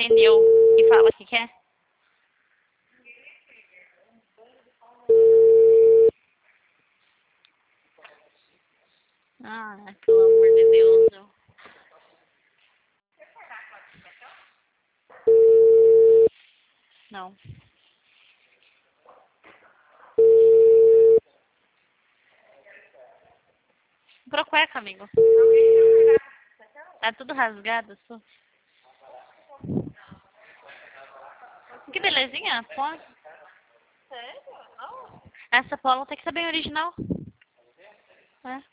entendeu e fala o que quer? Ah, pelo amor de Deus. Não. Comprou cueca, amigo. Tá tudo rasgado, só. Que belezinha, polo. Sério? Oh. Essa polo tem que ser bem original. É.